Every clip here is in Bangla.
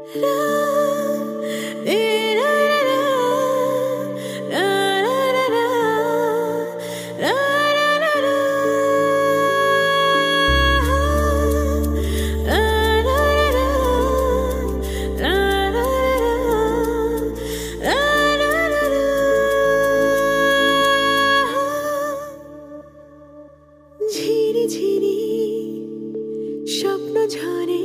ঝিরি ঝিরি স্বপ্ন ঝরে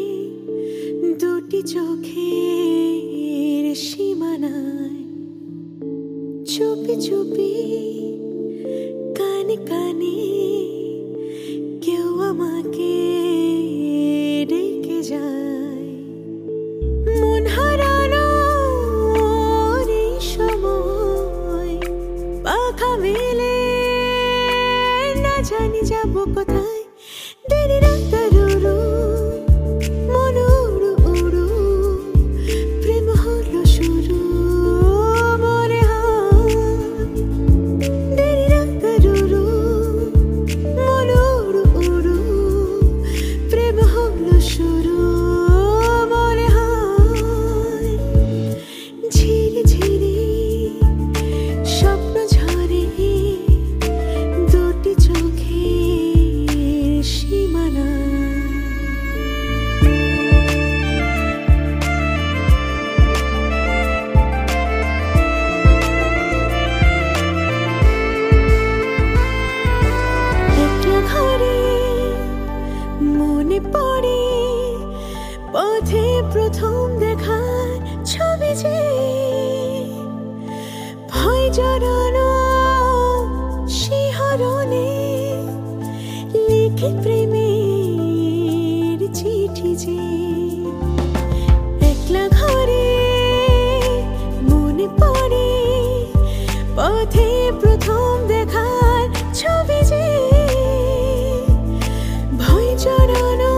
দুটি চোখের সীমানায়, চুপি চুপি কানে কানে কেউ আমাকে ডেকে যায়। মন হারানোর এই সময় পাখা মেলে না জানি যাব কোথায়। দেরি রাত রুরু মন উড়ু উড়ু, প্রেম হলো শুরু মনে হয়। দেরি রাত রুরু মন উড়ু উড়ু, প্রেম হলো শুরু মনে হয়। ঝিরি ঝিরি স্বপ্ন ঝরে দুটি চোখের সীমানা। একটা ঘরে মনে পড়ে পথে প্রথম দেখার ছবি যে, ভয় জড়ানো শিহরণে লিখে প্রেমের চিঠি যে। একলা ঘরে মনে পড়ে পথে প্রথম দেখার ছবি যে, ভয় জড়ানো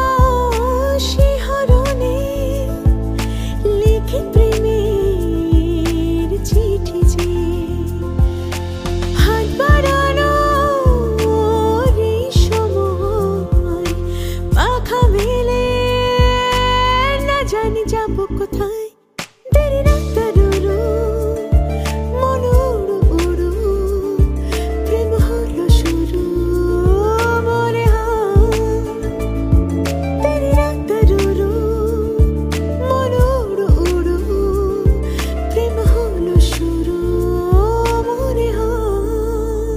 শিহরণে লিখে প্রেমের চিঠি যে। হাত বাড়ানোর এই সময় পাখা মেলে না জানি যাব কোথায়। দেরি রাত রুরু মন উড়ু উড়ু, প্রেম হলো শুরু মনে হয়। দেরি রাত রুরু মন উড়ু উড়ু, প্রেম হলো শুরু মনে হয়।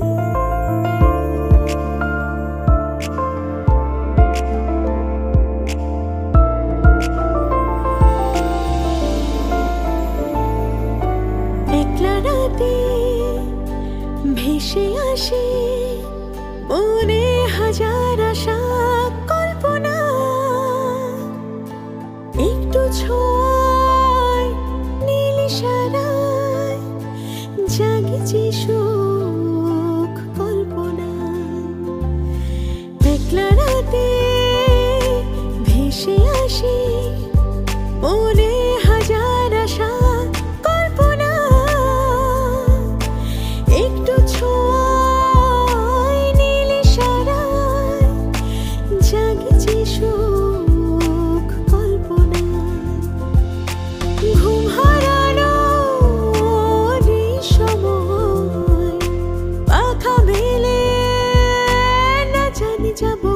একলা রাতে ভেসে আসে মনে হাজার আশা কল্পনা, একটু ছোঁয়ায় নীল ইশারায় জাগে যে সুখ কল্পনা। একলা রাতে ভেসে আসে মনে হাজার আশা কল্পনা, একটু ছোঁয়ায় নীল ইশারায় জাগে যে সুখ কল্পনা। ঘুম হারানোর এই সময় পাখা মেলে না জানি যাব